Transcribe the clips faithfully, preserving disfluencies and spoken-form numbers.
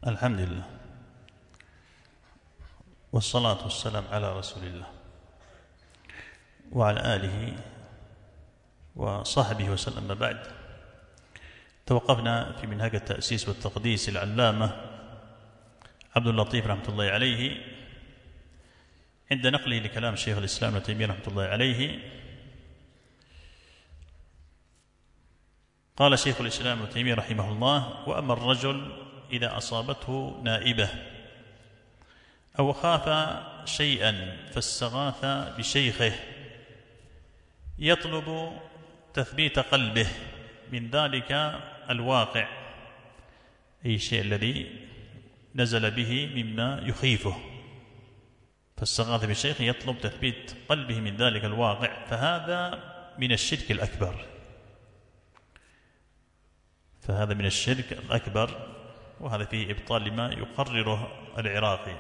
الحمد لله والصلاة والسلام على رسول الله وعلى آله وصحبه وسلم. بعد، توقفنا في منهج التأسيس والتقديس العلامة عبد اللطيف رحمة الله عليه عند نقله لكلام شيخ الإسلام ابن تيمية رحمة الله عليه. قال شيخ الإسلام ابن تيمية رحمه الله: وأما الرجل إذا أصابته نائبة أو خاف شيئا فاستغاث بشيخه يطلب تثبيت قلبه من ذلك الواقع، أي الشيء الذي نزل به مما يخيفه، فاستغاث بشيخ يطلب تثبيت قلبه من ذلك الواقع، فهذا من الشرك الأكبر فهذا من الشرك الأكبر وهذا فيه إبطال لما يقرره العراقي.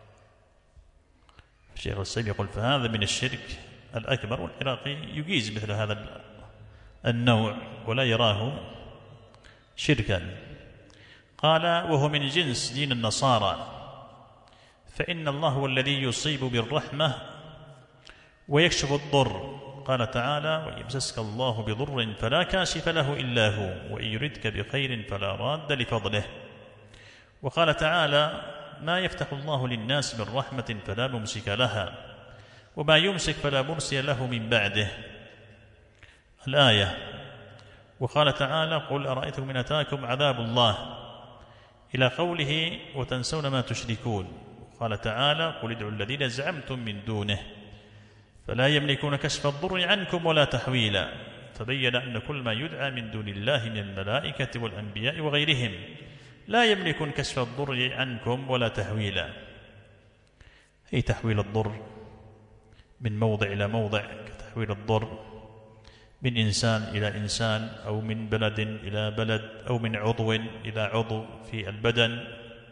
الشيخ السيد يقول فهذا من الشرك الأكبر، والعراقي يجيز مثل هذا النوع ولا يراه شركا. قال: وهو من جنس دين النصارى، فإن الله هو الذي يصيب بالرحمة ويكشف الضر. قال تعالى: وإن يمسسك الله بضر فلا كاشف له إلا هو وإن يردك بخير فلا راد لفضله. وقال تعالى: ما يفتح الله للناس من رحمة فلا ممسك لها وما يمسك فلا مرسل له من بعده، الآية. وقال تعالى: قل أرأيتم إن أتاكم عذاب الله، إلى قوله: وتنسون ما تشركون. قال تعالى: قل ادعوا الذين زعمتم من دونه فلا يملكون كشف الضر عنكم ولا تحويلا. فبين أن كل ما يدعى من دون الله من الملائكة والأنبياء وغيرهم لا يملكون كشف الضر عنكم ولا تحويلا، أي تحويل الضر من موضع إلى موضع، كتحويل الضر من إنسان إلى إنسان، أو من بلد إلى بلد، أو من عضو إلى عضو في البدن.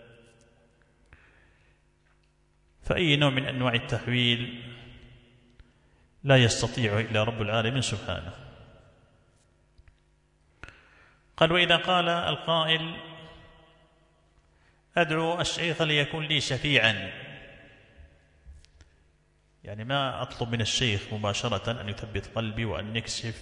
فأي نوع من أنواع التحويل لا يستطيع إلا رب العالمين سبحانه. قال: وإذا قال القائل: أدعو الشيخ ليكون لي شفيعا، يعني ما أطلب من الشيخ مباشرة أن يثبت قلبي وأن يكشف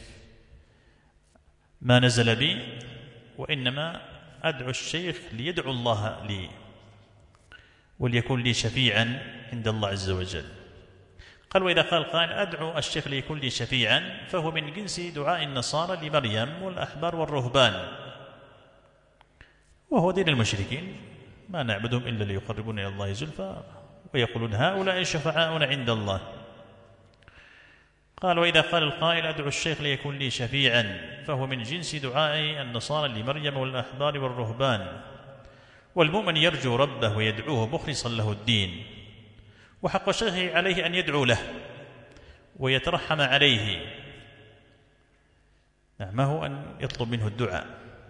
ما نزل بي، وإنما أدعو الشيخ ليدعو الله لي وليكون لي شفيعا عند الله عز وجل. قال: وإذا قال قائل: أدعو الشيخ ليكون لي شفيعا، فهو من جنس دعاء النصارى لمريم والأحبار والرهبان، وهو دين المشركين، ما نعبدهم إلا ليقربون إلى الله زلفى، ويقولون هؤلاء شفعاؤنا عند الله. قال: وإذا قال القائل: أدعو الشيخ ليكون لي شفيعا، فهو من جنس دعاء النصارى لمريم والأحبار والرهبان، والمؤمن يرجو ربه ويدعوه مخلصا له الدين، وحق الشيخ عليه أن يدعو له ويترحم عليه، نعم، ما هو أن يطلب منه الدعاء،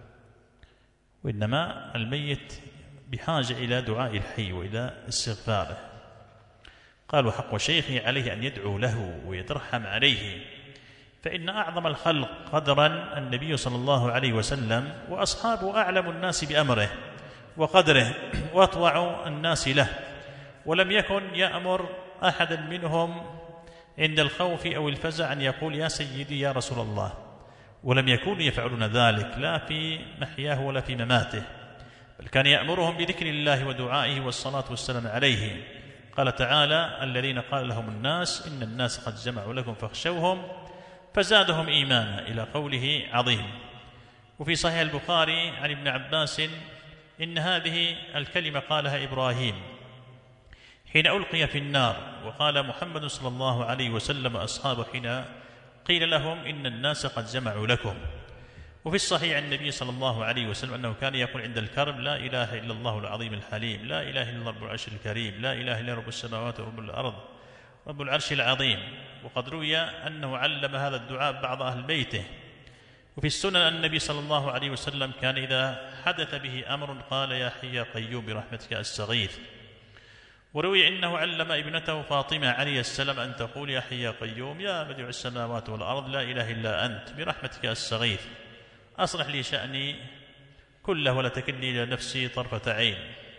وإنما الميت بحاجة إلى دعاء الحي وإلى استغفاره. قال: وحق شيخه عليه أن يدعو له ويترحم عليه، فإن أعظم الخلق قدرا النبي صلى الله عليه وسلم، وأصحابه أعلم الناس بأمره وقدره وأطوع الناس له، ولم يكن يأمر أحدا منهم عند الخوف أو الفزع أن يقول يا سيدي يا رسول الله، ولم يكونوا يفعلون ذلك لا في محياه ولا في مماته، بل كان يأمرهم بذكر الله ودعائه والصلاة والسلام عليه. قال تعالى: الذين قال لهم الناس إن الناس قد جمعوا لكم فاخشوهم فزادهم إيمانا، إلى قوله عظيم. وفي صحيح البخاري عن ابن عباس إن هذه الكلمة قالها إبراهيم حين ألقي في النار، وقال محمد صلى الله عليه وسلم أصحابه حين قيل لهم إن الناس قد جمعوا لكم. وفي الصحيح عن النبي صلى الله عليه وسلم أنه كان يقول عند الكرب: لا إله إلا الله العظيم الحليم، لا إله إلا رب العرش الكريم، لا إله إلا رب السماوات ورب الأرض رب العرش العظيم. وقد روي أنه علم هذا الدعاء بعض أهل بيته. وفي السنن أن النبي صلى الله عليه وسلم كان إذا حدث به أمر قال: يا حي يا قيوم برحمتك أستغيث. وروي إنه علم ابنته فاطمة عليه السلام أن تقول: يا حي يا قيوم يا بديع السماوات والأرض لا إله إلا أنت برحمتك أستغيث، أصلح لي شأني كله ولا تكلني إلى نفسي طرفة عين.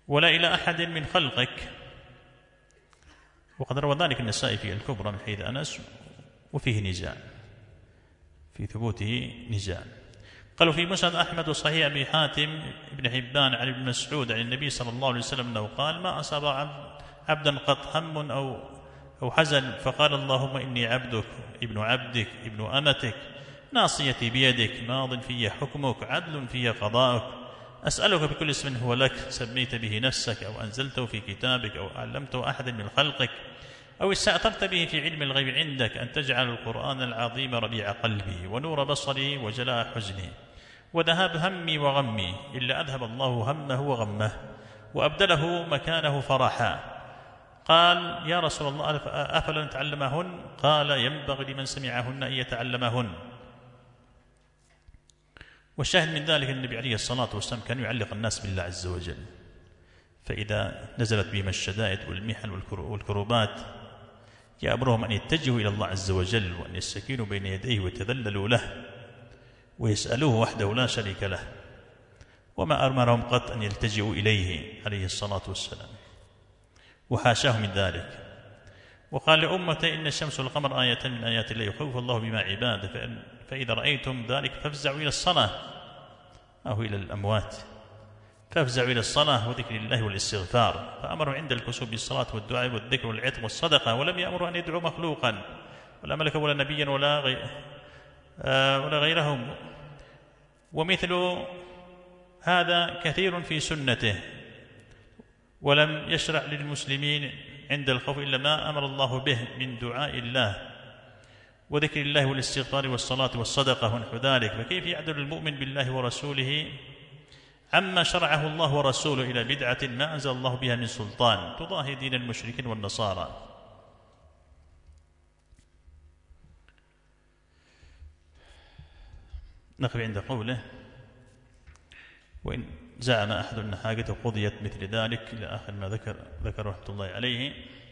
ولا إلى أحد من خلقك. وقد روى ذلك النسائي في الكبرى من حديث أنس، وفيه نزاع، في ثبوته نزاع. قالوا في مسند أحمد وصحيح أبي حاتم ابن حبان عن ابن مسعود عن النبي صلى الله عليه وسلم أنه قال: ما أصاب عبدا قط هم أو أو حزن فقال اللهم إني عبدك ابن عبدك ابن أمتك ناصيتي بيدك ماض في حكمك عدل في قضاءك أسألك بكل اسم هو لك سميت به نفسك أو أنزلته في كتابك أو علمته أحد من خلقك أو استأثرت به في علم الغيب عندك أن تجعل القرآن العظيم ربيع قلبي ونور بصري وجلاء حزني وذهاب همي وغمي إلا أذهب الله همه وغمه وأبدله مكانه فرحا. قال: يا رسول الله أفلا نتعلمهن؟ قال: ينبغي لمن سمعهن أن يتعلمهن. والشاهد من ذلك النبي عليه الصلاة والسلام كان يعلق الناس بالله عز وجل، فإذا نزلت بهم الشدائد والمحن والكروبات يأمرهم أن يتجهوا إلى الله عز وجل وأن يستكينوا بين يديه ويتذللوا له ويسألوه وحده لا شريك له، وما أمرهم قط أن يلتجئوا إليه عليه الصلاة والسلام، وحاشاه من ذلك. وقال لأمته: إن الشمس والقمر آية من آيات الله يخوف الله بما عباده، فإذا رأيتم ذلك فافزعوا إلى الصلاة أو إلى الأموات، فافزعوا إلى الصلاة وذكر الله والاستغفار. فأمروا عند الكسوف بالصلاة والدعاء والذكر والعتق والصدقة، ولم يأمروا أن يدعوا مخلوقا ولا ملكا ولا نبيا ولا غير آه ولا غيرهم. ومثل هذا كثير في سنته، ولم يشرع للمسلمين عند الخوف إلا ما أمر الله به من دعاء الله وذكر الله والاستغفار والصلاة والصدقة ونحو ذلك. فكيف يعدل المؤمن بالله ورسوله عما شرعه الله ورسوله إلى بدعة ما أنزل الله بها من سلطان تضاهي دين المشركين والنصارى؟ نقف عند قوله: وإن زعم أحد أن حاجته قضيت مثل ذلك إلى آخر ما ذكر ذكر رحمة الله عليه.